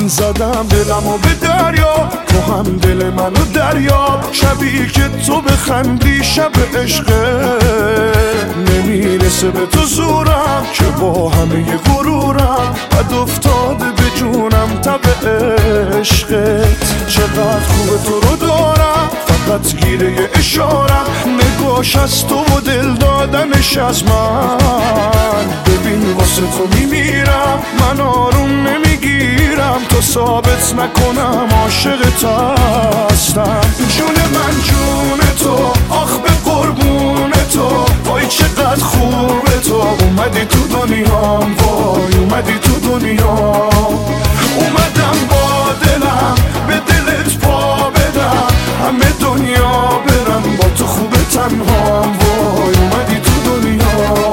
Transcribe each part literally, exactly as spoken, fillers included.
زدم دلمو به دریا، تو هم دل منو دریا. شبی که تو بخندی شب عشقه، نمیرسه به تو زورم که با همه غرورم بد افتاده به جونم تب عشقت. چقدر خوبه تو رو دارم، فقط گیره اشارم، نگاش از تو و دل دادنش از من. ببین واسه تو میمیرم، من آروم نمیگیرم تا ثابت نکنم عاشقت هستم. جون من جون تو، آخ به قربون تو، وای چقدر خوبه تو. اومدی تو دنیام، وای اومدی تو دنیا. اومدم با دلم به دلت پا بدم، همه دنیا برم با تو خوبه تنهام. وای اومدی تو دنیا.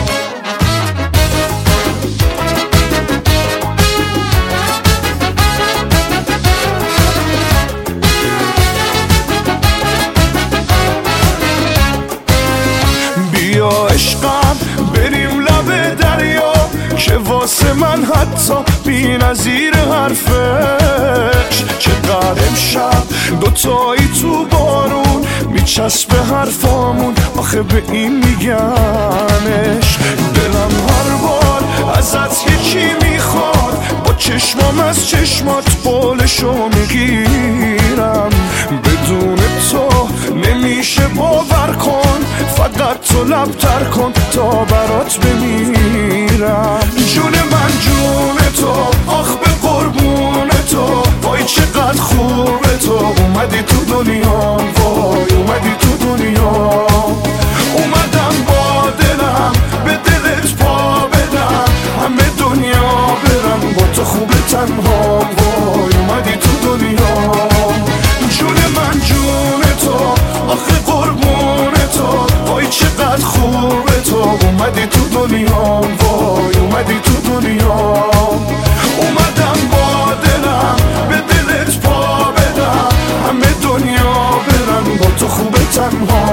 بیا عشقم بریم لب دریا، که واسه من حتی بی نظیر حرفش. چقدر امشب دوتایی تو بارون میچسبه حرفامون، آخه به این میگنش. دلم هر بار ازت یکی میخواد، با چشمام از چشمات بالشو میگیرم. بدون تو نمیشه باور کن، فقط تو لب تر کن تا برات بمیرم. جون من جون تو، آخ به قربون تو، وای چقدر خوبه تو. اومدی تو دنیا، وای اومدی تو دنیا. اومدم با دلم به دلت پا بدم، همه دنیا برم با تو خوبه تنها. وای اومدی تو دنیا. جون من جون تو، آخه قربون تو، وای چقدر خوبه تو. اومدی تو دنیا، وای اومدی تو دنیا. اومدم با دلم به دلت پا بدم، همه دنیا برم با تو خوبه تنها.